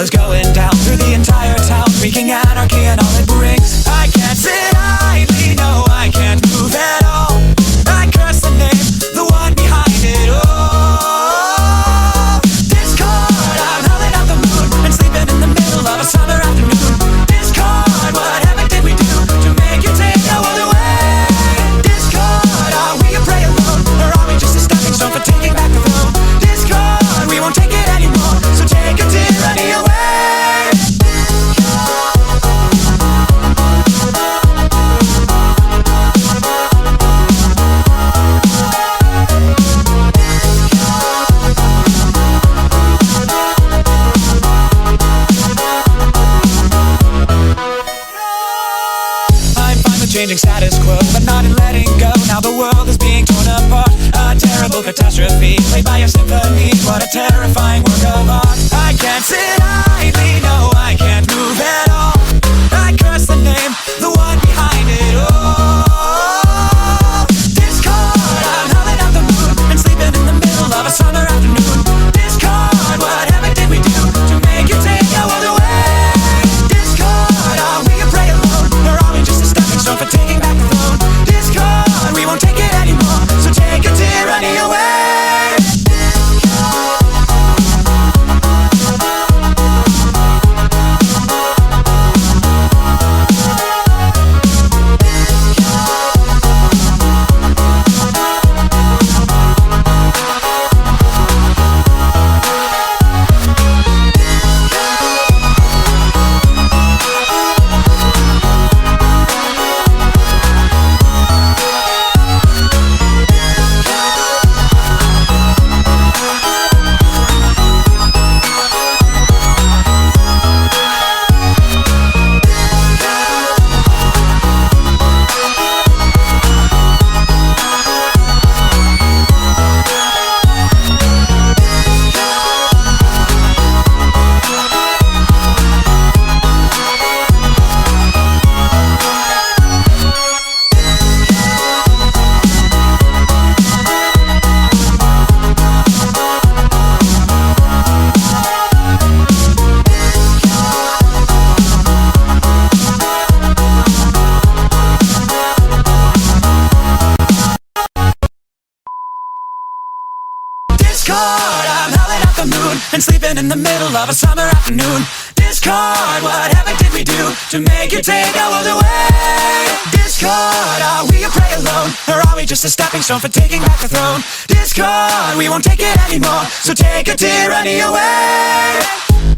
is going down through the entire town, wreaking anarchy and all it brings. I can't sit idly, no, I can't move at all. I curse the name, the one behind it all. Discord, I'm howling at the moon and sleeping in the middle of a summer afternoon. Discord, what heaven did we do to make you take our world away? Discord, are we a prey alone, or are we just a stepping stone for taking back the throne? Discord, we won't take it anymore, so take a tyranny away. Changing status quo, but not in letting go. Now the world is being torn apart. A terrible catastrophe played by a symphony. What a terrifying work of art. I can't sit idly, no, I can't move at all. I curse the name, the one behind it all. Discord, I'm howling at the moon and sleeping in the middle of a summer afternoon. Discord, what heaven did we do to make you take our world away? Discord, are we a prey alone, or are we just a stepping stone for taking back the throne? Discord, we won't take it anymore, so take a tyranny away. Discord, I'm howling at the moon and sleeping in the middle of a summer afternoon. Discord, what heaven did we do to make you take our world away? Discord, are we a prey alone, or are we just a stepping stone for taking back the throne? Discord, we won't take it anymore, so take a tyranny away.